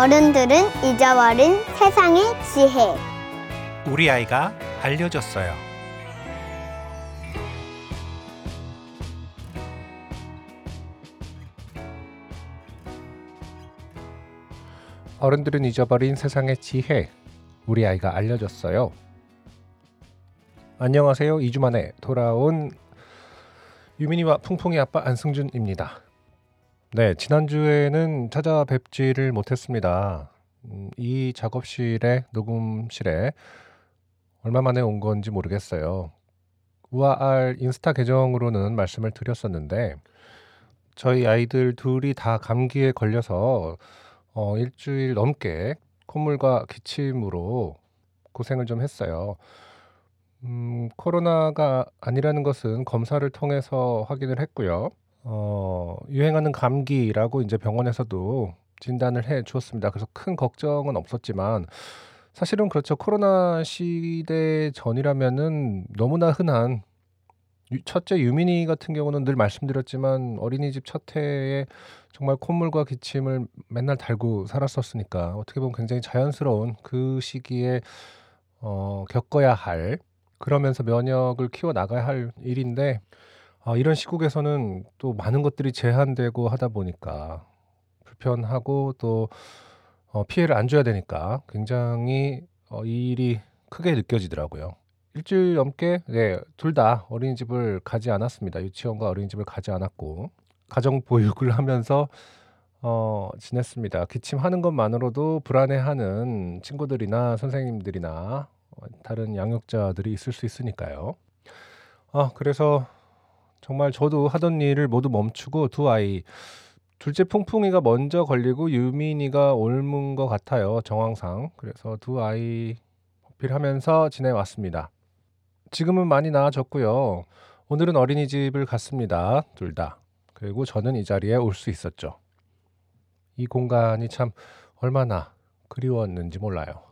어른들은 잊어버린 세상의 지혜. 우리 아이가 알려줬어요. 어른들은 잊어버린 세상의 지혜. 우리 아이가 알려줬어요. 안녕하세요. 2주 만에 돌아온 유민이와 풍풍이 아빠 안승준입니다. 네, 지난주에는 찾아뵙지를 못했습니다. 이 작업실에, 녹음실에 얼마 만에 온 건지 모르겠어요. 우아알 인스타 계정으로는 말씀을 드렸었는데 저희 아이들 둘이 다 감기에 걸려서 일주일 넘게 콧물과 기침으로 고생을 좀 했어요. 코로나가 아니라는 것은 검사를 통해서 확인을 했고요. 유행하는 감기라고 이제 병원에서도 진단을 해 주었습니다. 그래서 큰 걱정은 없었지만 사실은 그렇죠. 코로나 시대 전이라면은 너무나 흔한 첫째 유민이 같은 경우는 늘 말씀드렸지만 어린이집 첫 해에 정말 콧물과 기침을 맨날 달고 살았었으니까 어떻게 보면 굉장히 자연스러운 그 시기에 겪어야 할, 그러면서 면역을 키워 나가야 할 일인데 이런 시국에서는 또 많은 것들이 제한되고 하다 보니까 불편하고 또 피해를 안 줘야 되니까 굉장히 이 일이 크게 느껴지더라고요. 일주일 넘게 둘 다 어린이집을 가지 않았습니다. 유치원과 어린이집을 가지 않았고 가정 보육을 하면서 지냈습니다. 기침하는 것만으로도 불안해하는 친구들이나 선생님들이나 다른 양육자들이 있을 수 있으니까요. 그래서 정말 저도 하던 일을 모두 멈추고 두 아이, 둘째 풍풍이가 먼저 걸리고 유민이가 옮은 것 같아요. 정황상. 그래서 두 아이 보필하면서 지내왔습니다. 지금은 많이 나아졌고요. 오늘은 어린이집을 갔습니다. 둘 다. 그리고 저는 이 자리에 올 수 있었죠. 이 공간이 참 얼마나 그리웠는지 몰라요.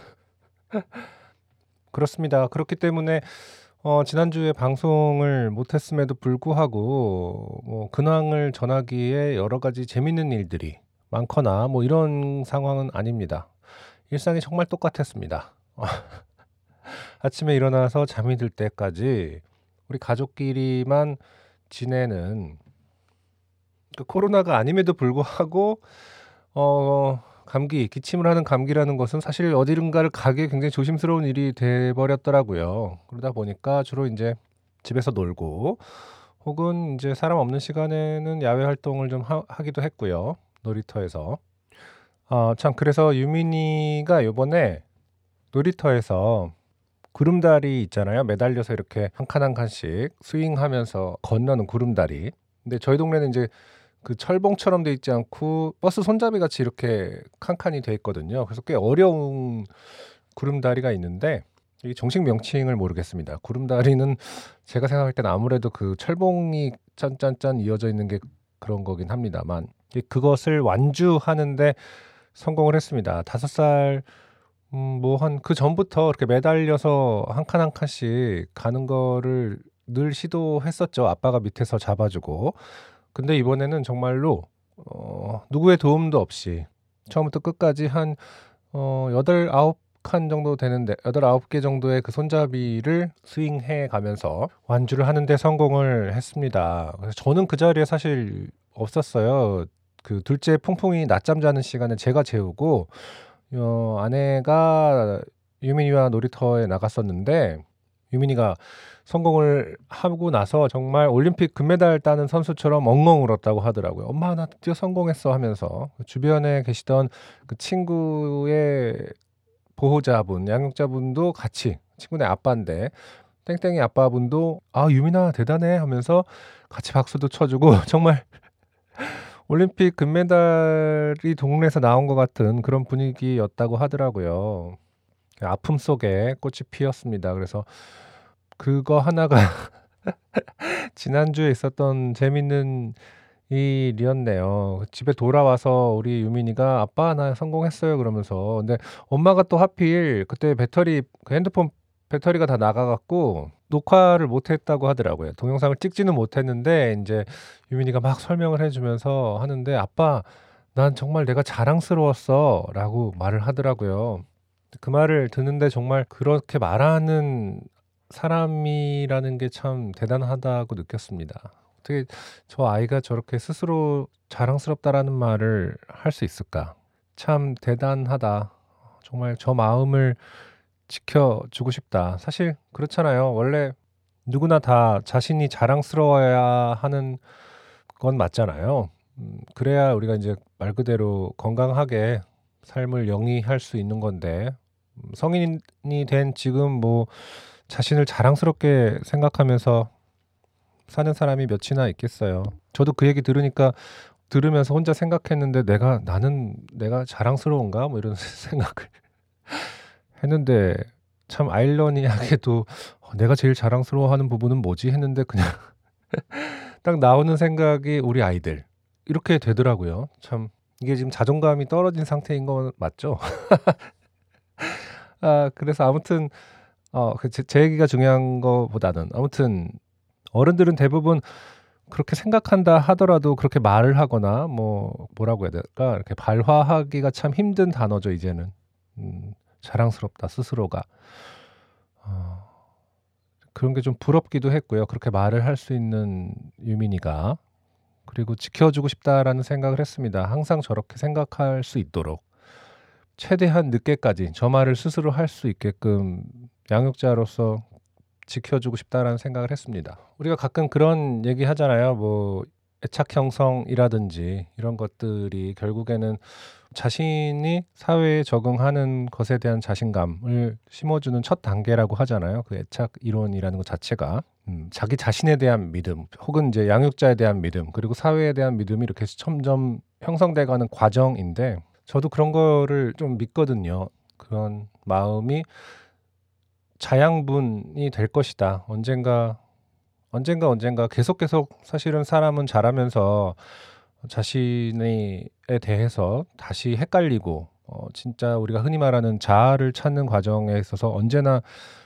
그렇습니다. 그렇기 때문에 지난주에 방송을 못했음에도 불구하고 근황을 전하기에 여러 가지 재밌는 일들이 많거나 이런 상황은 아닙니다. 일상이 정말 똑같았습니다. 아침에 일어나서 잠이 들 때까지 우리 가족끼리만 지내는, 코로나가 아님에도 불구하고 감기, 기침을 하는 감기라는 것은 사실 어디론가를 가기 굉장히 조심스러운 일이 돼버렸더라고요. 그러다 보니까 주로 이제 집에서 놀고 혹은 이제 사람 없는 시간에는 야외 활동을 좀 하기도 했고요. 놀이터에서. 참 그래서 유민이가 요번에 놀이터에서 구름다리 있잖아요. 매달려서 이렇게 한 칸 한 칸씩 스윙하면서 건너는 구름다리. 근데 저희 동네는 이제 그 철봉처럼 돼 있지 않고 버스 손잡이 같이 이렇게 칸칸이 돼 있거든요. 그래서 꽤 어려운 구름다리가 있는데 이 정식 명칭을 모르겠습니다. 구름다리는 제가 생각할 때는 아무래도 그 철봉이 짠짠짠 이어져 있는 게 그런 거긴 합니다만 그것을 완주하는데 성공을 했습니다. 5살 한 그 전부터 이렇게 매달려서 한 칸 한 칸씩 가는 거를 늘 시도했었죠. 아빠가 밑에서 잡아주고. 근데 이번에는 정말로 누구의 도움도 없이 처음부터 끝까지 한 8, 9칸 정도 되는데 8, 9개 정도의 그 손잡이를 스윙해 가면서 완주를 하는데 성공을 했습니다. 그래서 저는 그 자리에 사실 없었어요. 그 둘째 풍풍이 낮잠 자는 시간에 제가 재우고 아내가 유민이와 놀이터에 나갔었는데 유민이가 성공을 하고 나서 정말 올림픽 금메달 따는 선수처럼 엉엉 울었다고 하더라고요. 엄마 나 드디어 성공했어 하면서 주변에 계시던 그 친구의 보호자분, 양육자분도 같이, 친구네 아빠인데 땡땡이 아빠분도 유민아 대단해 하면서 같이 박수도 쳐주고 정말 올림픽 금메달이 동네에서 나온 것 같은 그런 분위기였다고 하더라고요. 아픔 속에 꽃이 피었습니다. 그래서 그거 하나가 지난주에 있었던 재밌는 일이었네요. 집에 돌아와서 우리 유민이가 아빠 나 성공했어요 그러면서, 근데 엄마가 또 하필 그때 그 핸드폰 배터리가 다 나가갖고 녹화를 못했다고 하더라고요. 동영상을 찍지는 못했는데 이제 유민이가 막 설명을 해주면서 하는데 아빠 "난 정말 내가 자랑스러웠어."라고 말을 하더라고요. 그 말을 듣는데 정말 그렇게 말하는 사람이라는 게 참 대단하다고 느꼈습니다. 어떻게 저 아이가 저렇게 스스로 자랑스럽다라는 말을 할 수 있을까? 참 대단하다. 정말 저 마음을 지켜주고 싶다. 사실 그렇잖아요. 원래 누구나 다 자신이 자랑스러워야 하는 건 맞잖아요. 그래야 우리가 이제 말 그대로 건강하게 삶을 영위할 수 있는 건데 성인이 된 지금 뭐 자신을 자랑스럽게 생각하면서 사는 사람이 몇이나 있겠어요. 저도 그 얘기 들으면서 혼자 생각했는데 '내가 자랑스러운가?' 뭐 이런 생각을 했는데 참 아이러니하게도 '내가 제일 자랑스러워하는 부분은 뭐지?' 했는데 그냥 딱 나오는 생각이 우리 아이들 이렇게 되더라고요. 참 이게 지금 자존감이 떨어진 상태인 건 맞죠? 그래서 아무튼 제 얘기가 중요한 거보다는 아무튼 어른들은 대부분 그렇게 생각한다 하더라도 그렇게 말을 하거나 뭐라고 해야 될까? 이렇게 발화하기가 참 힘든 단어죠 이제는. 자랑스럽다 스스로가. 어 그런 게 좀 부럽기도 했고요. 그렇게 말을 할 수 있는 유민이가. 그리고 '지켜주고 싶다.'라는 생각을 했습니다. 항상 저렇게 생각할 수 있도록. 최대한 늦게까지 저 말을 스스로 할 수 있게끔 양육자로서 '지켜주고 싶다.'라는 생각을 했습니다. 우리가 가끔 그런 얘기하잖아요. 뭐 애착 형성이라든지 이런 것들이 결국에는 자신이 사회에 적응하는 것에 대한 자신감을 심어주는 첫 단계라고 하잖아요. 그 애착 이론이라는 것 자체가. 자기 자신에 대한 믿음 혹은 이제 양육자에 대한 믿음 그리고 사회에 대한 믿음이 이렇게 점점 형성돼 가는 과정인데 저도 그런 거를 좀 믿거든요. 그런 마음이 자양분이 될 것이다. 언젠가 계속 사실은 사람은 자라면서 자신에 대해서 다시 헷갈리고 진짜 우리가 흔히 말하는 자아를 찾는 과정에 있어서 언제나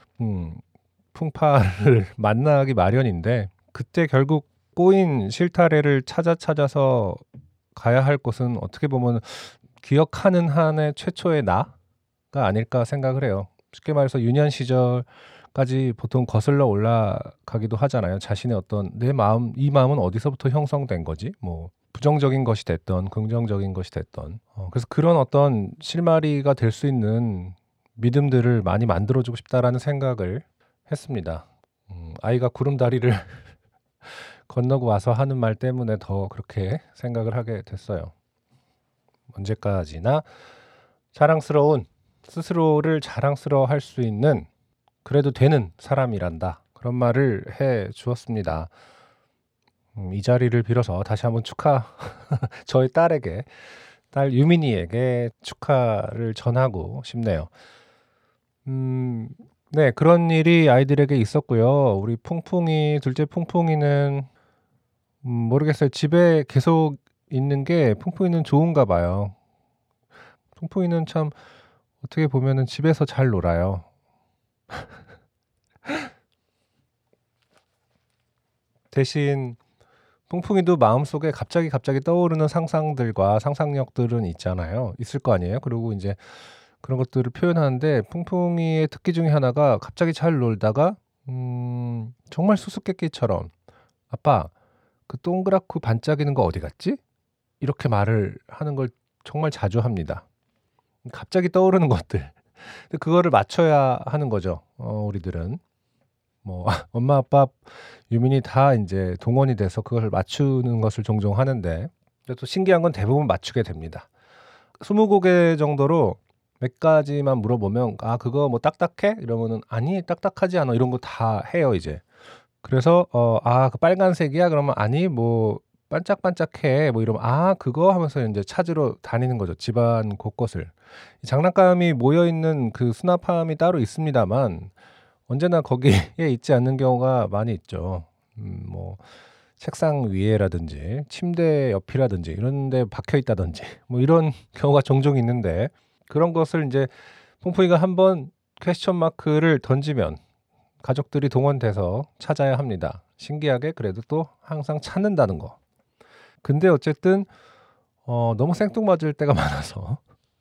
풍파를 만나기 마련인데 그때 결국 꼬인 실타래를 찾아서 가야 할 곳은 어떻게 보면 기억하는 한의 최초의 나가 아닐까 생각을 해요. 쉽게 말해서 유년 시절까지 보통 거슬러 올라가기도 하잖아요. 자신의 어떤 내 마음, 이 마음은 어디서부터 형성된 거지? 뭐 부정적인 것이 됐던 긍정적인 것이 됐던 그래서 그런 어떤 실마리가 될 수 있는 믿음들을 많이 만들어주고 싶다라는 생각을 했습니다. 아이가 구름다리를 건너고 와서 하는 말 때문에 더 그렇게 생각을 하게 됐어요. 언제까지나 자랑스러운 스스로를 자랑스러워할 수 있는 그래도 되는 사람이란다. 그런 말을 해 주었습니다. 이 자리를 빌어서 다시 한번 저의 딸 유민이에게 축하를 전하고 싶네요. 네, 그런 일이 아이들에게 있었고요. 우리 둘째 풍풍이는 모르겠어요. 집에 계속 있는 게 풍풍이는 좋은가 봐요. 풍풍이는 참 어떻게 보면은 집에서 잘 놀아요. 대신 풍풍이도 마음속에 갑자기 떠오르는 상상들과 상상력들은 있을 거 아니에요. 그리고 인제 그런 것들을 표현하는데 풍풍이의 특기 중에 하나가 갑자기 잘 놀다가 정말 수수께끼처럼 "아빠 그 동그랗고 반짝이는 거 어디 갔지?" 이렇게 말을 하는 걸 정말 자주 합니다. 갑자기 떠오르는 것들. 근데 그거를 맞춰야 하는 거죠. 우리들은. 뭐 엄마 아빠 유민이 다 인제 동원이 돼서 그걸 맞추는 것을 종종 하는데 근데 또 신기한 건 대부분 맞추게 됩니다. 20곡의 정도로 몇 가지만 물어보면 "아 그거 뭐 딱딱해?" 이러면은 "아니 딱딱하지 않아." 이런 거 다 해요 이제. 그래서 "아 그 빨간색이야?" 그러면 "아니 뭐 반짝반짝해." 뭐 이러면 "아 그거?" 하면서 인제 찾으러 다니는 거죠 집안 곳곳을. 장난감이 모여 있는 그 수납함이 따로 있습니다만 언제나 거기에 있지 않는 경우가 많이 있죠. 뭐 책상 위에라든지 침대 옆이라든지 이런 데 박혀 있다든지 뭐 이런 경우가 종종 있는데 그런 것을 인제 퐁퐁이가 한번 퀘스천 마크를 던지면 가족들이 동원돼서 찾아야 합니다. 신기하게 그래도 또 항상 찾는다는 거. 근데 어쨌든 너무 생뚱맞을 때가 많아서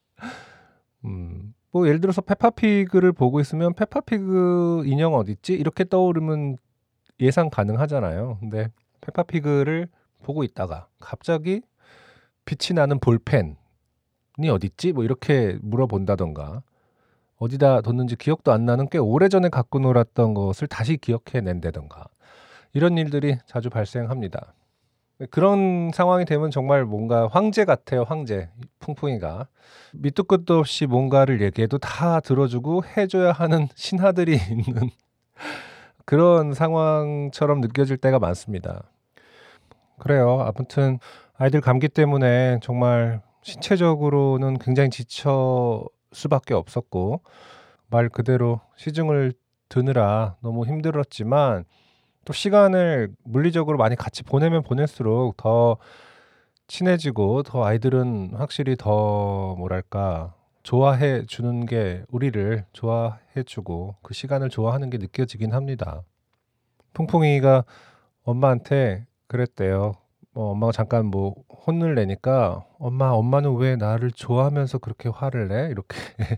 뭐 예를 들어서 페파피그를 보고 있으면 '페파피그 인형 어딨지?' 이렇게 떠오르면 예상 가능하잖아요. 근데 페파피그를 보고 있다가 갑자기 빛이 나는 볼펜이 어딨지? 뭐 이렇게 물어본다든가 어디다 뒀는지 기억도 안 나는 꽤 오래전에 갖고 놀았던 것을 다시 기억해낸다든가 이런 일들이 자주 발생합니다. 그런 상황이 되면 정말 뭔가 황제 같아요, 황제. 풍풍이가. 밑도 끝도 없이 뭔가를 얘기해도 다 들어주고 해줘야 하는 신하들이 있는 그런 상황처럼 느껴질 때가 많습니다. 그래요. 아무튼 아이들 감기 때문에 정말 신체적으로는 굉장히 지쳐 수밖에 없었고 말 그대로 시중을 드느라 너무 힘들었지만 또 시간을 물리적으로 많이 같이 보내면 보낼수록 더 친해지고 더 아이들은 확실히 더 뭐랄까 좋아해 주는 게 우리를 좋아해 주고 그 시간을 좋아하는 게 느껴지긴 합니다. 풍풍이가 엄마한테 그랬대요. 엄마가 잠깐 뭐 혼을 내니까 엄마는 왜 나를 좋아하면서 그렇게 화를 내? 이렇게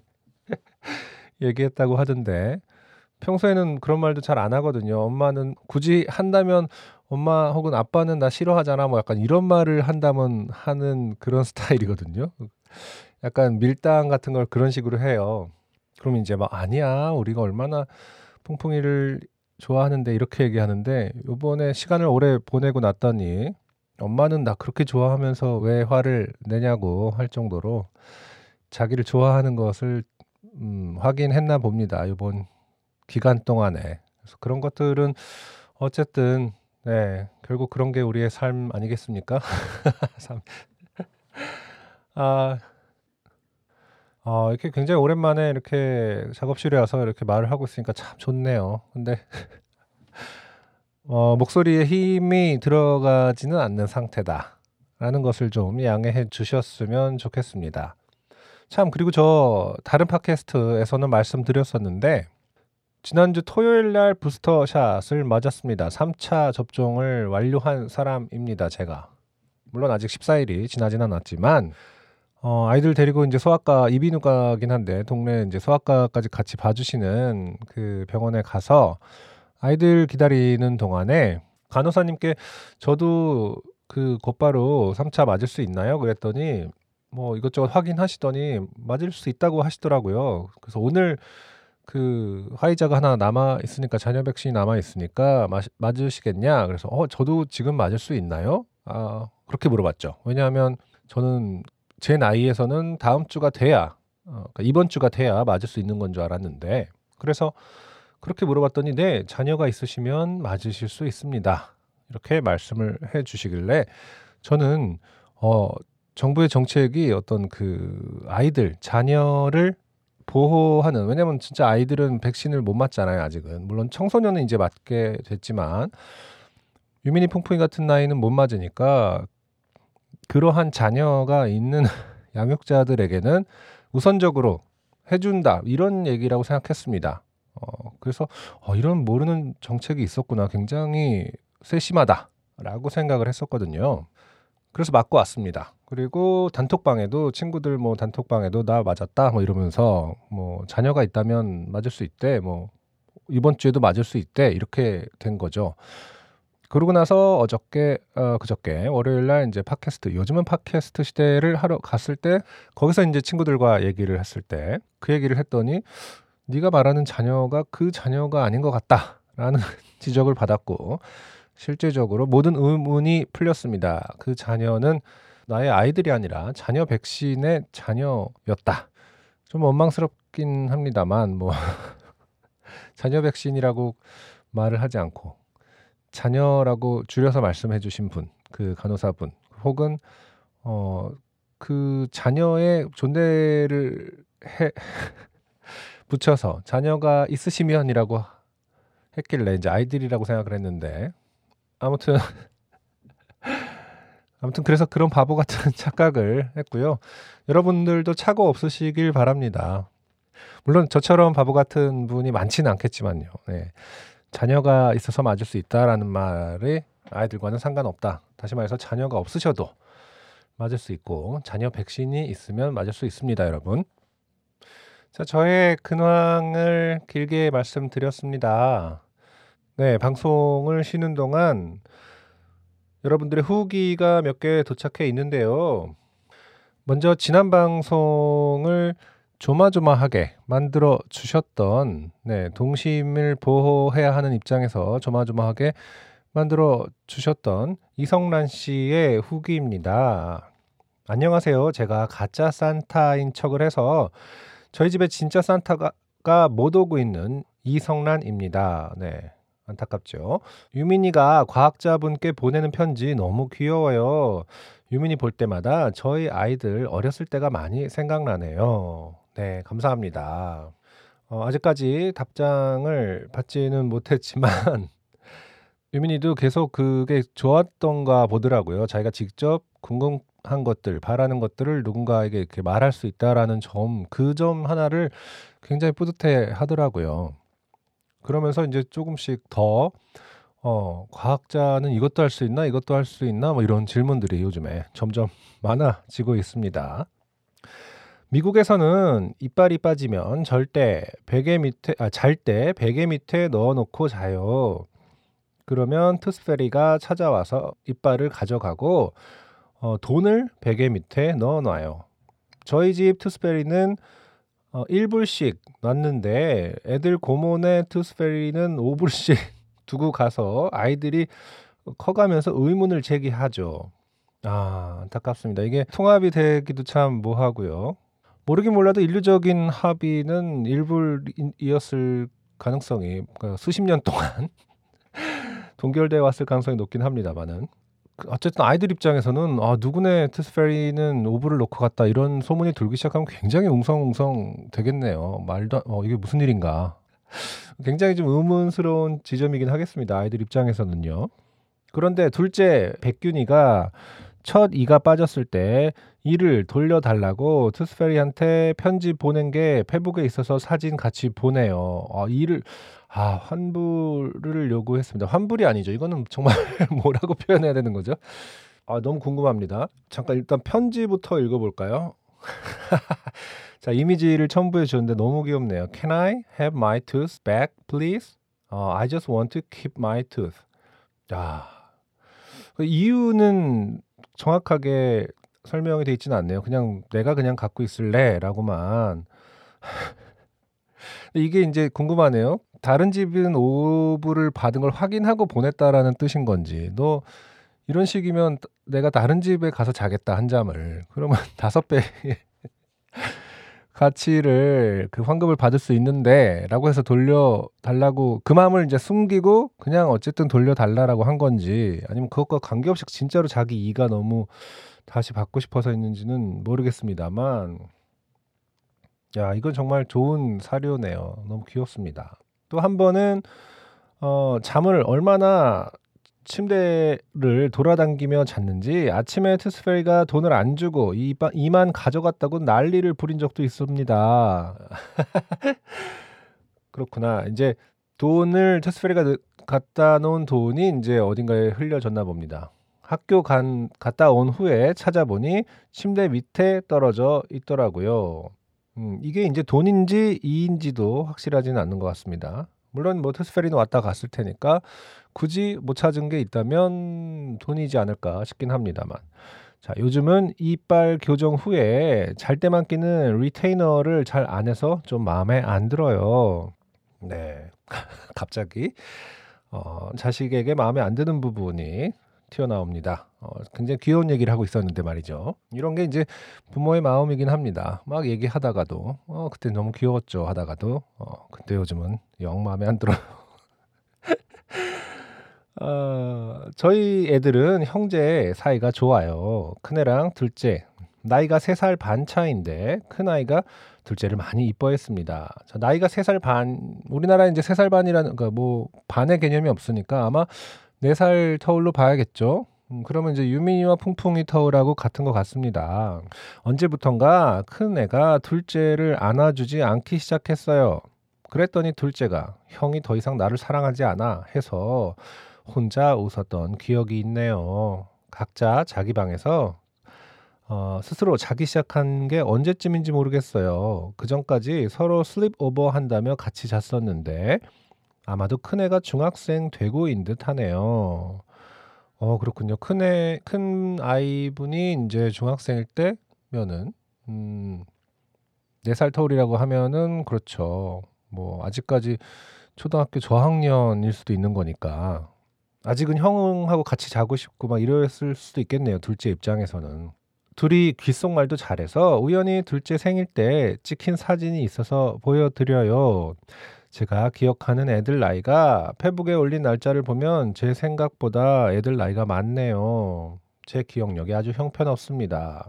얘기했다고 하던데 평소에는 그런 말도 잘 안 하거든요. 엄마는 굳이 한다면 엄마 혹은 아빠는 나 싫어하잖아. 뭐 약간 이런 말을 한다면 하는 그런 스타일이거든요. 약간 밀당 같은 걸 그런 식으로 해요. 그럼 이제 막 아니야. 우리가 얼마나 풍풍이를 좋아하는데 이렇게 얘기하는데 요번에 시간을 오래 보내고 났더니 엄마는 나 그렇게 좋아하면서 왜 화를 내냐고 할 정도로 자기를 좋아하는 것을 확인했나 봅니다. 요번 기간 동안에. 그래서 그런 것들은 어쨌든 네, 결국 그런 게 우리의 삶 아니겠습니까? 삶. 아, 이렇게 굉장히 오랜만에 이렇게 작업실에 와서 이렇게 말을 하고 있으니까 참 좋네요. 근데 목소리에 힘이 들어가지는 않는 상태다라는 것을 좀 양해해 주셨으면 좋겠습니다. 참 그리고 저 다른 팟캐스트에서는 말씀드렸었는데 지난주 토요일 날 부스터샷을 맞았습니다. 3차 접종을 완료한 사람입니다, 제가. 물론 아직 14일이 지나진 않았지만 아이들 데리고 이제 소아과 이비인후과긴 한데 동네 이제 소아과까지 같이 봐주시는 그 병원에 가서 아이들 기다리는 동안에 간호사님께 저도 그 곧바로 3차 맞을 수 있나요? 그랬더니 뭐 이것저것 확인하시더니 맞을 수 있다고 하시더라고요. 그래서 오늘 그 화이자가 하나 남아 있으니까 잔여 백신이 남아 있으니까 맞으시겠냐? 그래서 저도 지금 맞을 수 있나요? 그렇게 물어봤죠. 왜냐하면 저는 제 나이에서는 다음 주가 돼야 그러니까 이번 주가 돼야 맞을 수 있는 건 줄 알았는데 그래서 그렇게 물어봤더니 네, 자녀가 있으시면 맞으실 수 있습니다. 이렇게 말씀을 해 주시길래 저는 정부의 정책이 어떤 그 아이들, 자녀를 보호하는 왜냐면 진짜 아이들은 백신을 못 맞잖아요, 아직은. 물론 청소년은 이제 맞게 됐지만 유민이 풍풍이 같은 나이는 못 맞으니까 그러한 자녀가 있는 양육자들에게는 우선적으로 해준다 이런 얘기라고 생각했습니다. 그래서 이런 모르는 정책이 있었구나. 굉장히 세심하다라고 생각을 했었거든요. 그래서 맞고 왔습니다. 그리고 단톡방에도 친구들 뭐 단톡방에도 나 맞았다 뭐 이러면서 뭐 자녀가 있다면 맞을 수 있대. 뭐 이번 주에도 맞을 수 있대. 이렇게 된 거죠. 그러고 나서 그저께 월요일 날 이제 팟캐스트 요즘은 팟캐스트 시대를 하러 갔을 때 거기서 이제 친구들과 얘기를 했을 때 그 얘기를 했더니 네가 말하는 자녀가 그 자녀가 아닌 것 같다라는 지적을 받았고 실제적으로 모든 의문이 풀렸습니다. 그 자녀는 나의 아이들이 아니라 자녀 백신의 자녀였다. 좀 원망스럽긴 합니다만 뭐 자녀 백신이라고 말을 하지 않고 자녀라고 줄여서 말씀해 주신 분, 그 간호사분 혹은 그 자녀의 존재를 붙여서 자녀가 있으시면이라고 했길래 이제 아이들이라고 생각을 했는데 아무튼 그래서 그런 바보 같은 착각을 했고요. 여러분들도 착오 없으시길 바랍니다. 물론 저처럼 바보 같은 분이 많지는 않겠지만요. 네. 자녀가 있어서 맞을 수 있다라는 말이 아이들과는 상관없다. 다시 말해서 자녀가 없으셔도 맞을 수 있고 자녀 백신이 있으면 맞을 수 있습니다, 여러분. 자, 저의 근황을 길게 말씀드렸습니다. 네, 방송을 쉬는 동안 여러분들의 후기가 몇 개 도착해 있는데요. 먼저 지난 방송을 조마조마하게 만들어 주셨던 동심을 보호해야 하는 입장에서 조마조마하게 만들어 주셨던 이성란 씨의 후기입니다. 안녕하세요. 제가 가짜 산타인 척을 해서 저희 집에 진짜 산타가 못 오고 있는 이성란입니다. 네, 안타깝죠. 유민이가 과학자분께 보내는 편지 너무 귀여워요. 유민이 볼 때마다 저희 아이들 어렸을 때가 많이 생각나네요. 네, 감사합니다. 아직까지 답장을 받지는 못했지만 유민이도 계속 그게 좋았던가 보더라고요. 자기가 직접 궁금한 것들, 바라는 것들을 누군가에게 이렇게 말할 수 있다라는 점, 그 점 하나를 굉장히 뿌듯해 하더라고요. 그러면서 이제 조금씩 더 과학자는 이것도 할 수 있나, 이것도 할 수 있나, 뭐 이런 질문들이 요즘에 점점 많아지고 있습니다. 미국에서는 이빨이 빠지면 잘 때 베개 밑에 넣어놓고 자요. 그러면 투스페리가 찾아와서 이빨을 가져가고 돈을 베개 밑에 넣어놔요. 저희 집 투스페리는 1불씩 놨는데 애들 고모네 투스페리는 5불씩 두고 가서 아이들이 커가면서 의문을 제기하죠. 안타깝습니다. 이게 통합이 되기도 참 뭐하고요. 모르긴 몰라도 인류적인 합의는 1불이었을 가능성이 수십 년 동안 동결되어 왔을 가능성이 높긴 합니다만은 어쨌든 아이들 입장에서는 누구네 투스페리는 오브를 놓고 갔다 이런 소문이 돌기 시작하면 굉장히 웅성웅성 되겠네요. 이게 무슨 일인가. 굉장히 좀 의문스러운 지점이긴 하겠습니다. 아이들 입장에서는요. 그런데 둘째 백균이가 첫 이가 빠졌을 때 이를 돌려달라고 투스페리한테 편지 보낸 게 페북에 있어서 사진 같이 보내요. 환불을 요구했습니다. 환불이 아니죠. 이거는 정말 뭐라고 표현해야 되는 거죠? 너무 궁금합니다. 잠깐 일단 편지부터 읽어볼까요? 자, 이미지를 첨부해 주는데 너무 귀엽네요. Can I have my tooth back, please? I just want to keep my tooth. 그 이유는 정확하게 설명이 돼 있지는 않네요. 내가 그냥 갖고 있을래라고만. 이게 이제 궁금하네요. 다른 집은 오브를 받은 걸 확인하고 보냈다라는 뜻인 건지. 너 이런 식이면 내가 다른 집에 가서 자겠다 한 잠을. 그러면 5배 가치를 그 환급을 받을 수 있는데라고 해서 돌려달라고 그 마음을 이제 숨기고 그냥 어쨌든 돌려달라고 한 건지 아니면 그것과 관계없이 진짜로 자기 이가 너무 다시 받고 싶어서 했는지는 모르겠습니다만 이건 정말 좋은 사료네요. 너무 귀엽습니다. 또 한 번은 잠을 얼마나 침대를 돌아다니며 잤는지 아침에 투스페리가 돈을 안 주고 이만 가져갔다고 난리를 부린 적도 있습니다. 그렇구나. 이제 돈을 투스페리가 갖다 놓은 돈이 이제 어딘가에 흘려졌나 봅니다. 학교 갔다 온 후에 찾아보니 침대 밑에 떨어져 있더라고요. 이게 이제 돈인지 이인지도 확실하지는 않는 것 같습니다. 물론 투스페리는 왔다 갔을 테니까 굳이 못 찾은 게 있다면 돈이지 않을까 싶긴 합니다만. 자, 요즘은 이빨 교정 후에 잘 때만 끼는 리테이너를 잘 안 해서 좀 마음에 안 들어요. 네, 갑자기 자식에게 마음에 안 드는 부분이 튀어나옵니다. 굉장히 귀여운 얘기를 하고 있었는데 말이죠. 이런 게 이제 부모의 마음이긴 합니다. 막 얘기하다가도 그때 너무 귀여웠죠 하다가도 근데 요즘은 영 마음에 안 들어요. 저희 애들은 형제 사이가 좋아요. 큰애랑 둘째 나이가 3살 반 차인데 큰아이가 둘째를 많이 이뻐했습니다. 자, 나이가 3살 반, 우리나라에 이제 3살 반이라는 반의 개념이 없으니까 아마 4살 터울로 봐야겠죠. 그러면 이제 유민이와 풍풍이 터울하고 같은 것 같습니다. 언제부턴가 큰 애가 둘째를 안아주지 않기 시작했어요. 그랬더니 둘째가 형이 더 이상 나를 사랑하지 않아 해서 혼자 웃었던 기억이 있네요. 각자 자기 방에서 스스로 자기 시작한 게 언제쯤인지 모르겠어요. 그전까지 서로 슬립 오버 한다며 같이 잤었는데 아마도 큰애가 중학생 되고인 듯하네요. 그렇군요. 큰 아이분이 인제 중학생일 때면은 4살 터울이라고 하면은 그렇죠. 뭐 아직까지 초등학교 저학년일 수도 있는 거니까. 아직은 형하고 같이 자고 싶고 막 이랬을 수도 있겠네요, 둘째 입장에서는. 둘이 귓속말도 잘해서 우연히 둘째 생일 때 찍힌 사진이 있어서 보여 드려요. 제가 기억하는 애들 나이가 페북에 올린 날짜를 보면 제 생각보다 애들 나이가 많네요. 제 기억력이 아주 형편없습니다.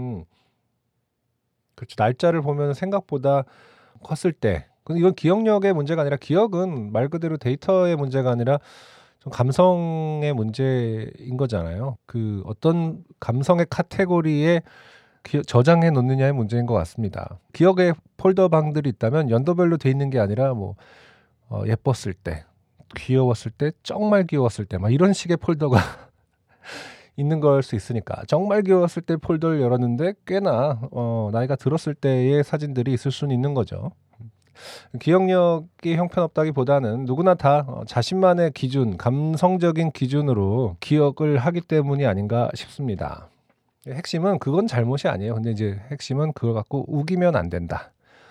그렇죠. 날짜를 보면 생각보다 컸을 때. 근데 이건 기억력의 문제가 아니라 기억은 말 그대로 데이터의 문제가 아니라 좀 감성의 문제인 거잖아요. 그 어떤 감성의 카테고리에 저장해 놓느냐의 문제인 것 같습니다. 기억의 폴더방들이 있다면 연도별로 돼 있는 게 아니라 뭐 예뻤을 때, 귀여웠을 때, 정말 귀여웠을 때 막 이런 식의 폴더가 있는 걸 수 있으니까 정말 귀여웠을 때 폴더를 열었는데 꽤나 나이가 들었을 때의 사진들이 있을 수는 있는 거죠. 기억력이 형편없다기보다는 누구나 다 자신만의 기준, 감성적인 기준으로 기억을 하기 때문이 아닌가 싶습니다. 핵심은 그건 잘못이 아니에요. 근데 이제 핵심은 그걸 갖고 우기면 안 된다.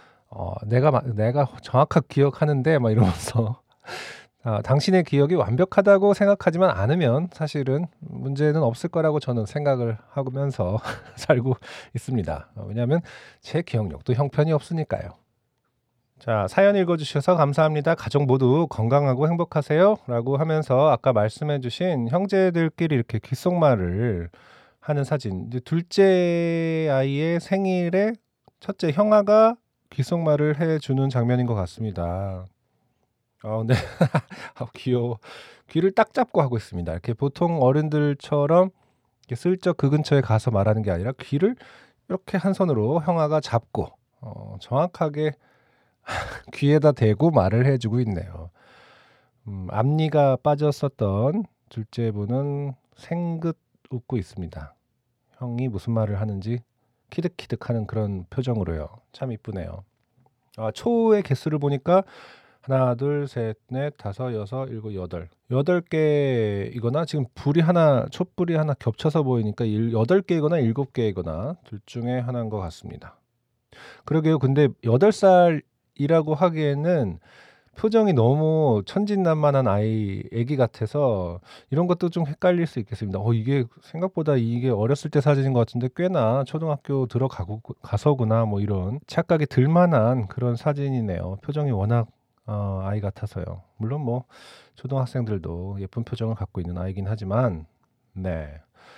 내가 정확하게 기억하는데 막 이러면서 당신의 기억이 완벽하다고 생각하지만 않으면 사실은 문제는 없을 거라고 저는 생각을 하면서 살고 있습니다. 왜냐하면 제 기억력도 형편이 없으니까요. 자, 사연 읽어주셔서 감사합니다. 가족 모두 건강하고 행복하세요. 라고 하면서 아까 말씀해주신 형제들끼리 이렇게 귓속말을 하는 사진. 이제 둘째 아이의 생일에 첫째 형아가 귓속말을 해주는 장면인 것 같습니다. 네. 귀여워. 귀를 딱 잡고 하고 있습니다. 이렇게 보통 어른들처럼 이렇게 슬쩍 그 근처에 가서 말하는 게 아니라 귀를 이렇게 한 손으로 형아가 잡고 정확하게 귀에다 대고 말을 해주고 있네요. 앞니가 빠졌었던 둘째분은 생긋 웃고 있습니다. 형이 무슨 말을 하는지 키득키득하는 그런 표정으로요. 참 이쁘네요. 초의 개수를 보니까 하나, 둘, 셋, 넷, 다섯, 여섯, 일곱, 여덟. 8개이거나 지금 촛불이 하나 겹쳐서 보이니까 8개이거나 7개이거나 둘 중에 하나인 것 같습니다. 그러게요. 근데 8살이라고 하기에는 표정이 너무 천진난만한 애기 같아서 이런 것도 좀 헷갈릴 수 있겠습니다. 이게 생각보다 이게 어렸을 때 사진인 것 같은데 꽤나 초등학교 가서구나 뭐 이런 착각이 들 만한 그런 사진이네요. 표정이 워낙 아이 같아서요. 물론 뭐 초등학생들도 예쁜 표정을 갖고 있는 아이긴 하지만 네.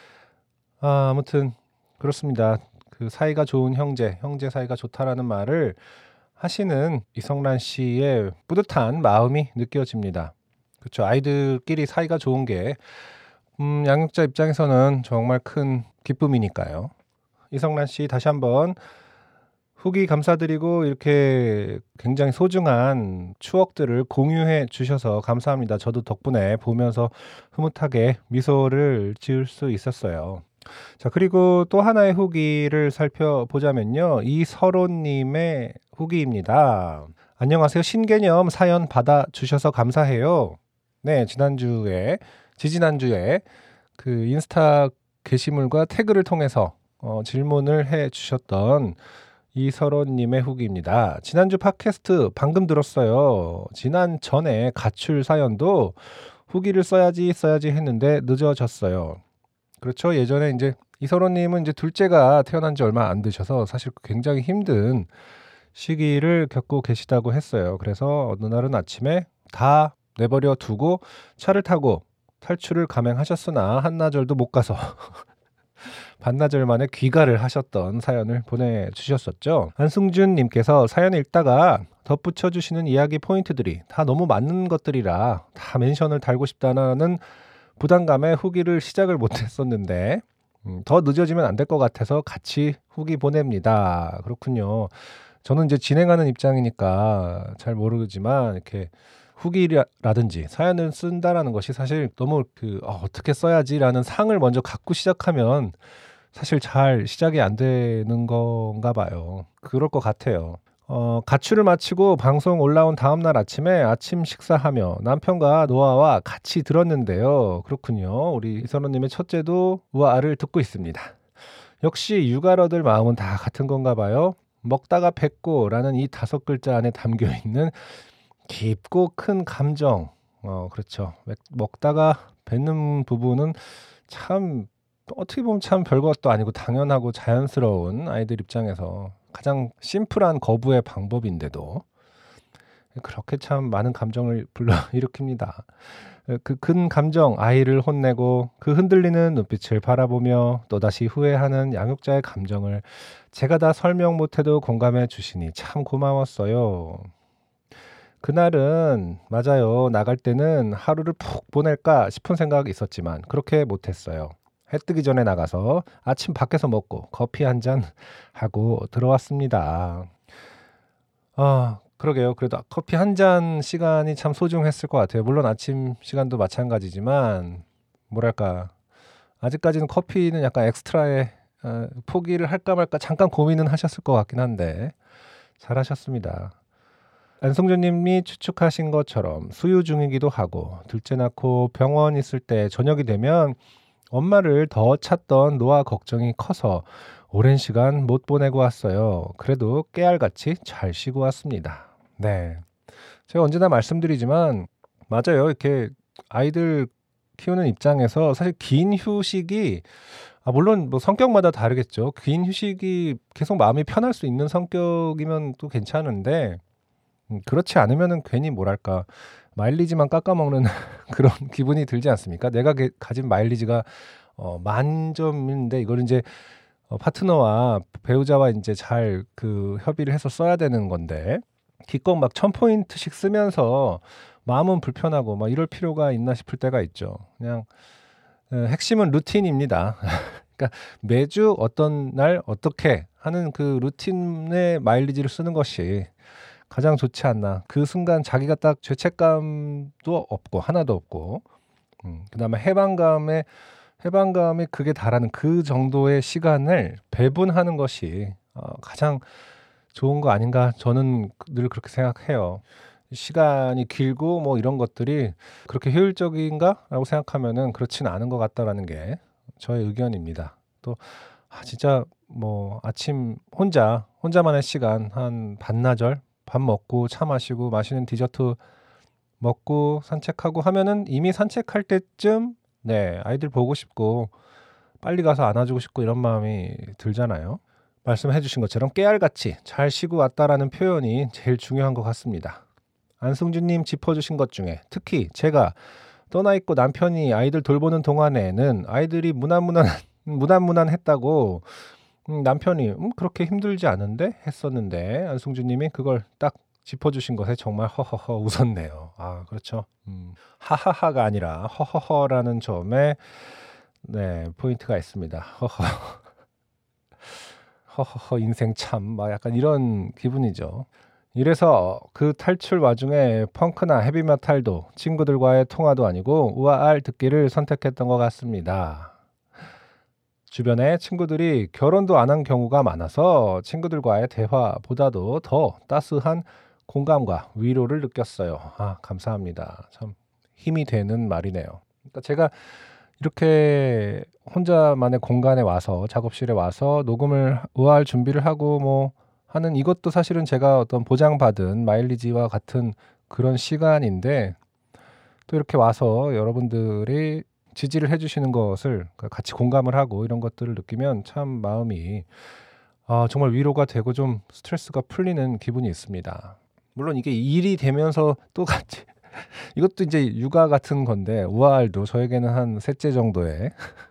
아무튼 그렇습니다. 그 사이가 좋은 형제 사이가 좋다라는 말을 하시는 이성란 씨의 뿌듯한 마음이 느껴집니다. 그렇죠. 아이들끼리 사이가 좋은 게 양육자 입장에서는 정말 큰 기쁨이니까요. 이성란 씨 다시 한번 후기 감사드리고 이렇게 굉장히 소중한 추억들을 공유해 주셔서 감사합니다. 저도 덕분에 보면서 흐뭇하게 미소를 지을 수 있었어요. 자, 그리고 또 하나의 후기를 살펴보자면요. 이설호님의 후기입니다. 안녕하세요. 신개념 사연 받아주셔서 감사해요. 네, 지지난주에 그 인스타 게시물과 태그를 통해서 질문을 해주셨던 이설호님의 후기입니다. 지난주 팟캐스트 방금 들었어요. 지난 전에 가출 사연도 후기를 써야지 했는데 늦어졌어요. 그렇죠. 예전에 이제 이설호님은 이제 둘째가 태어난 지 얼마 안 되셔서 사실 굉장히 힘든 시기를 겪고 계시다고 했어요. 그래서 어느 날은 아침에 다 내버려 두고 차를 타고 탈출을 감행하셨으나 한나절도 못 가서 반나절 만에 귀가를 하셨던 사연을 보내주셨었죠. 안승준님께서 사연 읽다가 덧붙여 주시는 이야기 포인트들이 다 너무 맞는 것들이라 다 멘션을 달고 싶다는 부담감에 후기를 시작을 못했었는데 더 늦어지면 안 될 것 같아서 같이 후기 보냅니다. 그렇군요. 저는 이제 진행하는 입장이니까 잘 모르지만 이렇게 후기라든지 사연을 쓴다라는 것이 사실 너무 어떻게 써야지라는 상을 먼저 갖고 시작하면 사실 잘 시작이 안 되는 건가 봐요. 그럴 것 같아요. 가출을 마치고 방송 올라온 다음날 아침에 아침 식사하며 남편과 노아와 같이 들었는데요. 그렇군요. 우리 이선호님의 첫째도 우아를 듣고 있습니다. 역시 육아러들 마음은 다 같은 건가 봐요. 먹다가 뱉고라는 이 5글자 안에 담겨있는 깊고 큰 감정. 그렇죠. 먹다가 뱉는 부분은 참 어떻게 보면 참 별것도 아니고 당연하고 자연스러운 아이들 입장에서 가장 심플한 거부의 방법인데도 그렇게 참 많은 감정을 불러일으킵니다. 그 큰 감정, 아이를 혼내고 그 흔들리는 눈빛을 바라보며 또다시 후회하는 양육자의 감정을 제가 다 설명 못해도 공감해 주시니 참 고마웠어요. 그날은 맞아요. 나갈 때는 하루를 푹 보낼까 싶은 생각이 있었지만 그렇게 못했어요. 해 뜨기 전에 나가서 아침 밖에서 먹고 커피 한 잔 하고 들어왔습니다. 그러게요. 그래도 커피 한 잔 시간이 참 소중했을 것 같아요. 물론 아침 시간도 마찬가지지만 뭐랄까 아직까지는 커피는 약간 엑스트라에 포기를 할까 말까 잠깐 고민은 하셨을 것 같긴 한데 잘하셨습니다. 안성준 님이 추측하신 것처럼 수유 중이기도 하고 둘째 낳고 병원 있을 때 저녁이 되면 엄마를 더 찾던 노아 걱정이 커서 오랜 시간 못 보내고 왔어요. 그래도 깨알같이 잘 쉬고 왔습니다. 네, 제가 언제나 말씀드리지만 맞아요. 이렇게 아이들 키우는 입장에서 사실 긴 휴식이 물론 뭐 성격마다 다르겠죠. 긴 휴식이 계속 마음이 편할 수 있는 성격이면 또 괜찮은데 그렇지 않으면은 괜히 뭐랄까 마일리지만 깎아먹는 그런 기분이 들지 않습니까? 내가 가진 마일리지가 만점인데 이걸 이제 파트너와 배우자와 이제 잘 그 협의를 해서 써야 되는 건데 기껏 막 1000포인트씩 쓰면서 마음은 불편하고 막 이럴 필요가 있나 싶을 때가 있죠. 그냥 핵심은 루틴입니다. 그러니까 매주 어떤 날 어떻게 하는 그 루틴의 마일리지를 쓰는 것이 가장 좋지 않나. 그 순간 자기가 딱 죄책감도 없고 하나도 없고 그다음에 해방감이 극에 달하는 그 정도의 시간을 배분하는 것이 가장 좋은 거 아닌가 저는 늘 그렇게 생각해요. 시간이 길고 뭐 이런 것들이 그렇게 효율적인가? 라고 생각하면은 그렇진 않은 것 같다라는 게 저의 의견입니다. 또 진짜 뭐 아침 혼자만의 시간 한 반나절 밥 먹고 차 마시고 맛있는 디저트 먹고 산책하고 하면은 이미 산책할 때쯤 아이들 보고 싶고 빨리 가서 안아주고 싶고 이런 마음이 들잖아요. 말씀해 주신 것처럼 깨알같이 잘 쉬고 왔다라는 표현이 제일 중요한 것 같습니다. 안승준님 짚어주신 것 중에 특히 제가 떠나 있고 남편이 아이들 돌보는 동안에는 아이들이 무난무난했다고 남편이 그렇게 힘들지 않은데 했었는데 안승준님이 그걸 딱 짚어주신 것에 정말 허허허 웃었네요. 그렇죠. 하하하가 아니라 허허허라는 점에 포인트가 있습니다. 허허허 인생 참 막 약간 이런 기분이죠. 이래서 그 탈출 와중에 펑크나 헤비메탈도 친구들과의 통화도 아니고 우아할 듣기를 선택했던 것 같습니다. 주변에 친구들이 결혼도 안 한 경우가 많아서 친구들과의 대화보다도 더 따스한 공감과 위로를 느꼈어요. 감사합니다. 참 힘이 되는 말이네요. 그러니까 제가 이렇게 혼자만의 공간에 와서 작업실에 와서 녹음을 우아할 준비를 하고 뭐 하는 이것도 사실은 제가 어떤 보장받은 마일리지와 같은 그런 시간인데 또 이렇게 와서 여러분들이 지지를 해주시는 것을 같이 공감을 하고 이런 것들을 느끼면 참 마음이 정말 위로가 되고 좀 스트레스가 풀리는 기분이 있습니다. 물론 이게 일이 되면서 또 같이 이것도 이제 육아 같은 건데 우아알도 저에게는 한 셋째 정도의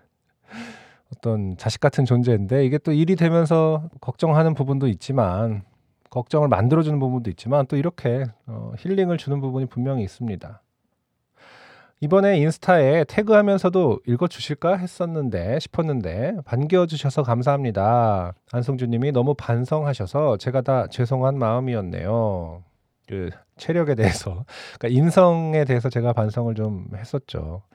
어떤 자식 같은 존재인데 이게 또 일이 되면서 걱정하는 부분도 있지만 걱정을 만들어주는 부분도 있지만 또 이렇게 힐링을 주는 부분이 분명히 있습니다. 이번에 인스타에 태그하면서도 읽어주실까 싶었는데 반겨주셔서 감사합니다. 안성준 님이 너무 반성하셔서 제가 다 죄송한 마음이었네요. 그 체력에 대해서 그러니까 인성에 대해서 제가 반성을 좀 했었죠.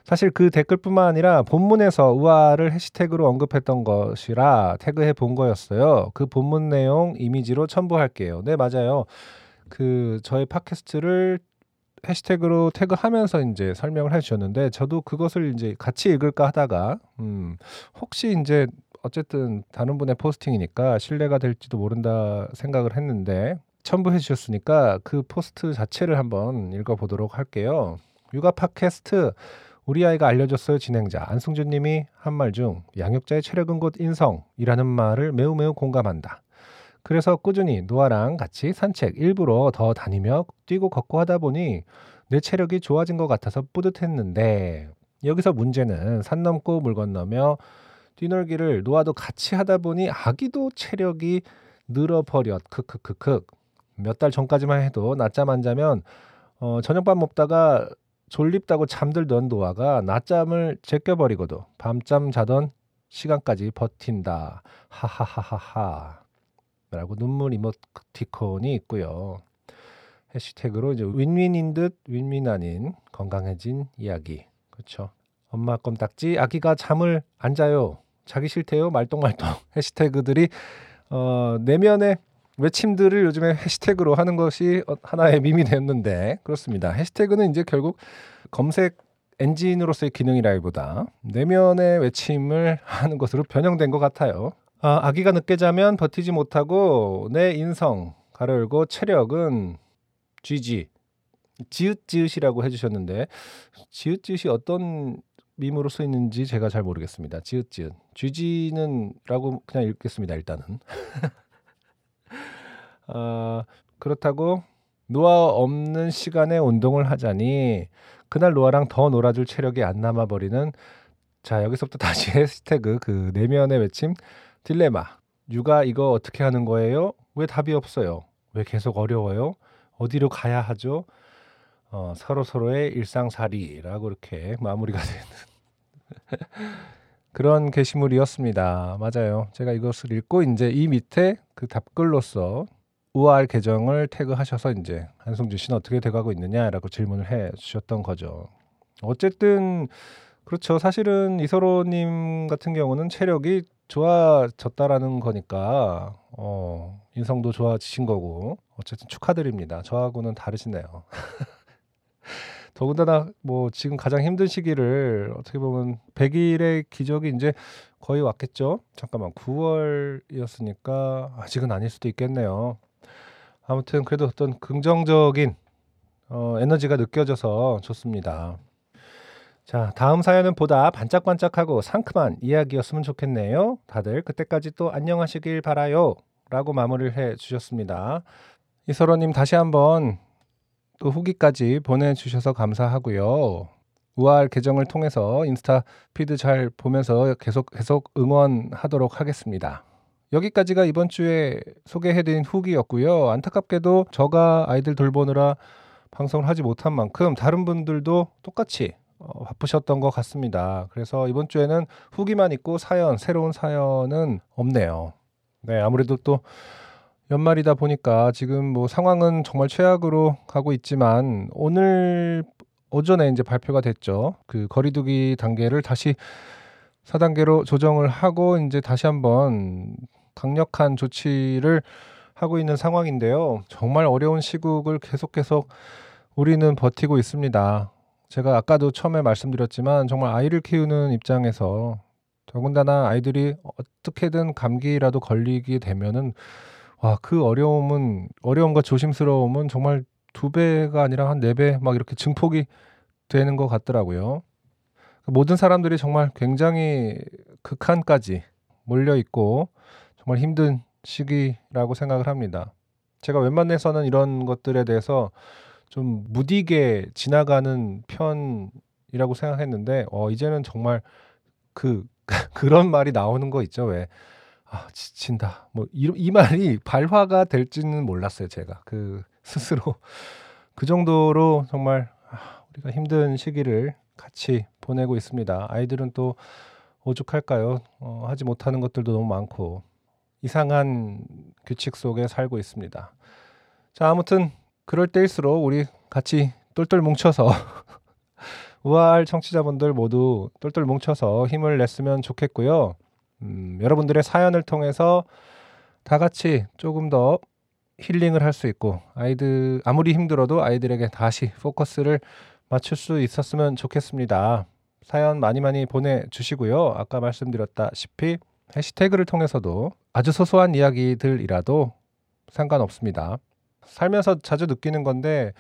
사실 그 댓글뿐만 아니라 본문에서 우아를 해시태그로 언급했던 것이라 태그해 본 거였어요. 그 본문 내용 이미지로 첨부할게요. 네, 맞아요. 저의 팟캐스트를 해시태그로 태그하면서 이제 설명을 해주셨는데 저도 그것을 이제 같이 읽을까 하다가 혹시 이제 어쨌든 다른 분의 포스팅이니까 신뢰가 될지도 모른다 생각을 했는데 첨부해 주셨으니까 그 포스트 자체를 한번 읽어보도록 할게요. 육아 팟캐스트 우리 아이가 알려줬어요 진행자 안승준 님이 한 말 중 양육자의 체력은 곧 인성이라는 말을 매우 매우 공감한다. 그래서 꾸준히 노아랑 같이 산책 일부러 더 다니며 뛰고 걷고 하다 보니 내 체력이 좋아진 것 같아서 뿌듯했는데 여기서 문제는 산 넘고 물 건너며 뛰놀기를 노아도 같이 하다 보니 아기도 체력이 늘어버렸 크크크크. 몇 달 전까지만 해도 낮잠 안 자면 저녁밥 먹다가 졸립다고 잠들던 노아가 낮잠을 제껴버리고도 밤잠 자던 시간까지 버틴다. 하하하하하 라고 눈물 이모티콘이 있고요. 해시태그로 이제 윈윈인 듯 윈윈 아닌 건강해진 이야기. 그렇죠. 엄마 껌딱지 아기가 잠을 안 자요. 자기 싫대요. 말똥말똥. 해시태그들이 내면의 외침들을 요즘에 해시태그로 하는 것이 하나의 밈이 되었는데 그렇습니다. 해시태그는 이제 결국 검색 엔진으로서의 기능이라기보다 내면의 외침을 하는 것으로 변형된 것 같아요. 아기가 늦게 자면 버티지 못하고 내 인성 가로 열고 체력은 GG 지읒지읒이라고 해주셨는데 지읒지읒이 어떤 밈으로 쓰이는지 제가 잘 모르겠습니다. 지읒지읒 GG는 라고 그냥 읽겠습니다. 일단은 그렇다고 노아 없는 시간에 운동을 하자니 그날 노아랑 더 놀아줄 체력이 안 남아버리는. 자, 여기서부터 다시 해시태그 그 내면의 외침 딜레마. 육아 이거 어떻게 하는 거예요? 왜 답이 없어요? 왜 계속 어려워요? 어디로 가야 하죠? 서로서로의 일상살이라고 이렇게 마무리가 되는 그런 게시물이었습니다. 맞아요. 제가 이것을 읽고 이제 이 밑에 그 답글로서 우아할 계정을 태그하셔서 이제 한승준 씨는 어떻게 돼가고 있느냐라고 질문을 해 주셨던 거죠. 어쨌든 그렇죠. 사실은 이서로님 같은 경우는 체력이 좋아졌다라는 거니까 인성도 좋아지신 거고 어쨌든 축하드립니다. 저하고는 다르시네요. 더군다나 뭐 지금 가장 힘든 시기를 어떻게 보면 100일의 기적이 이제 거의 왔겠죠. 잠깐만 9월이었으니까 아직은 아닐 수도 있겠네요. 아무튼 그래도 어떤 긍정적인 에너지가 느껴져서 좋습니다. 자, 다음 사연은 보다 반짝반짝하고 상큼한 이야기였으면 좋겠네요. 다들 그때까지 또 안녕하시길 바라요 라고 마무리를 해주셨습니다. 이서로님 다시 한번 또 후기까지 보내주셔서 감사하고요. 우아할 계정을 통해서 인스타 피드 잘 보면서 계속 응원하도록 하겠습니다. 여기까지가 이번 주에 소개해드린 후기였고요. 안타깝게도 저가 아이들 돌보느라 방송을 하지 못한 만큼 다른 분들도 똑같이 바쁘셨던 것 같습니다. 그래서 이번 주에는 후기만 있고 새로운 사연은 없네요. 네, 아무래도 또 연말이다 보니까 지금 뭐 상황은 정말 최악으로 가고 있지만 오늘 오전에 이제 발표가 됐죠. 그 거리두기 단계를 다시 4단계로 조정을 하고 이제 다시 한번 강력한 조치를 하고 있는 상황인데요. 정말 어려운 시국을 계속 우리는 버티고 있습니다. 제가 아까도 처음에 말씀드렸지만 정말 아이를 키우는 입장에서 더군다나 아이들이 어떻게든 감기라도 걸리게 되면은 그 어려움과 조심스러움은 정말 2배가 아니라 한 4배 막 이렇게 증폭이 되는 것 같더라고요. 모든 사람들이 정말 굉장히 극한까지 몰려있고 정말 힘든 시기라고 생각을 합니다. 제가 웬만해서는 이런 것들에 대해서 좀 무디게 지나가는 편이라고 생각했는데 이제는 정말 그런 말이 나오는 거 있죠. 왜 지친다 뭐 이 말이 발화가 될지는 몰랐어요. 제가 스스로 그 정도로 정말 우리가 힘든 시기를 같이 보내고 있습니다. 아이들은 또 오죽할까요? 하지 못하는 것들도 너무 많고 이상한 규칙 속에 살고 있습니다. 자, 아무튼 그럴 때일수록 우리 같이 똘똘 뭉쳐서 우아할 청취자분들 모두 똘똘 뭉쳐서 힘을 냈으면 좋겠고요. 여러분들의 사연을 통해서 다 같이 조금 더 힐링을 할 수 있고 아이들 아무리 힘들어도 아이들에게 다시 포커스를 맞출 수 있었으면 좋겠습니다. 사연 많이 보내주시고요. 아까 말씀드렸다시피 해시태그를 통해서도 아주 소소한 이야기들이라도 상관없습니다. 살면서 자주 느끼는 건데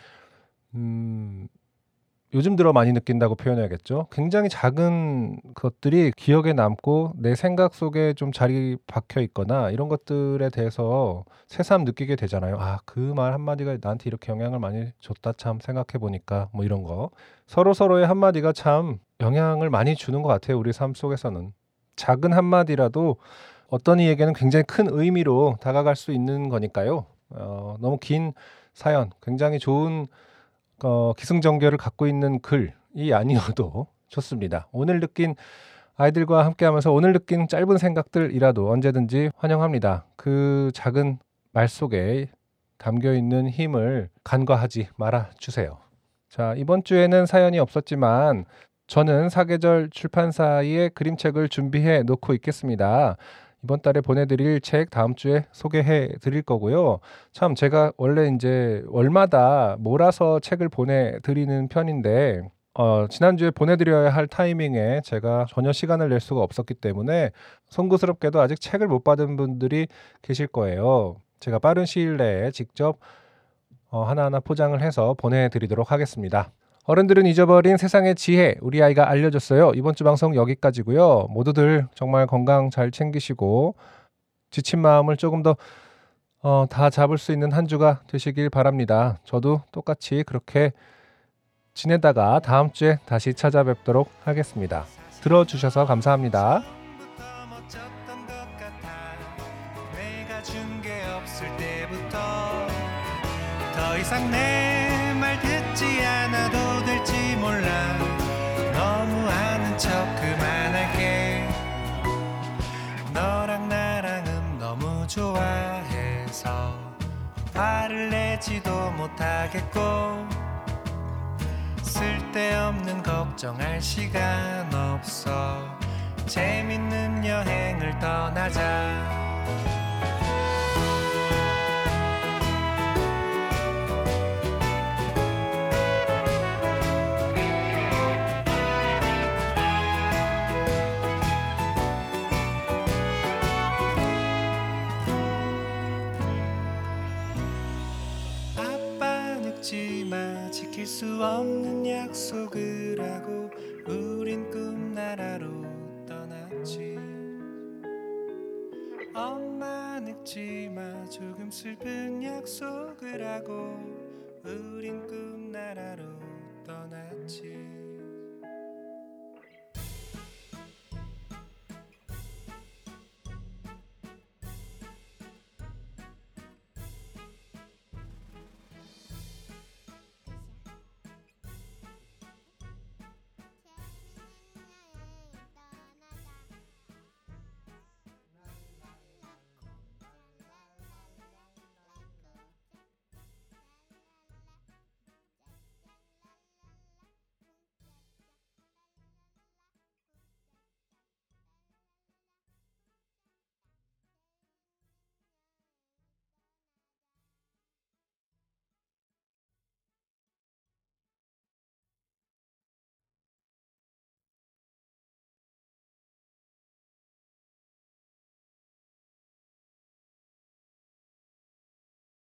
요즘 들어 많이 느낀다고 표현해야겠죠. 굉장히 작은 것들이 기억에 남고 내 생각 속에 좀 자리 박혀 있거나 이런 것들에 대해서 새삼 느끼게 되잖아요. 아, 그 말 한마디가 나한테 이렇게 영향을 많이 줬다 참 생각해 보니까 뭐 이런 거. 서로의 한마디가 참 영향을 많이 주는 것 같아요. 우리 삶 속에서는. 작은 한마디라도 어떤 이에게는 굉장히 큰 의미로 다가갈 수 있는 거니까요. 너무 긴 사연, 굉장히 좋은 기승전결을 갖고 있는 글이 아니어도 좋습니다. 오늘 느낀 아이들과 함께하면서 오늘 느낀 짧은 생각들이라도 언제든지 환영합니다. 그 작은 말 속에 담겨있는 힘을 간과하지 말아주세요. 자, 이번 주에는 사연이 없었지만 저는 사계절 출판사의 그림책을 준비해 놓고 있겠습니다. 이번 달에 보내드릴 책 다음 주에 소개해 드릴 거고요. 참 제가 원래 이제 월마다 몰아서 책을 보내드리는 편인데 지난주에 보내드려야 할 타이밍에 제가 전혀 시간을 낼 수가 없었기 때문에 송구스럽게도 아직 책을 못 받은 분들이 계실 거예요. 제가 빠른 시일 내에 직접 하나하나 포장을 해서 보내드리도록 하겠습니다. 어른들은 잊어버린 세상의 지혜, 우리 아이가 알려줬어요. 이번 주 방송 여기까지고요. 모두들 정말 건강 잘 챙기시고 지친 마음을 조금 더 다 잡을 수 있는 한 주가 되시길 바랍니다. 저도 똑같이 그렇게 지내다가 다음 주에 다시 찾아뵙도록 하겠습니다. 들어주셔서 감사합니다. 더 이상 내 말 듣지 않아도 될지 몰라. 너무 아는 척 그만할게. 너랑 나랑은 너무 좋아해서 화를 내지도 못하겠고 쓸데없는 걱정할 시간 없어. 재밌는 여행을 떠나자. 지킬 수 없는 약속을 하고 우린 꿈나라로 떠났지. 엄마 늙지마 조금 슬픈 약속을 하고 우린 꿈나라로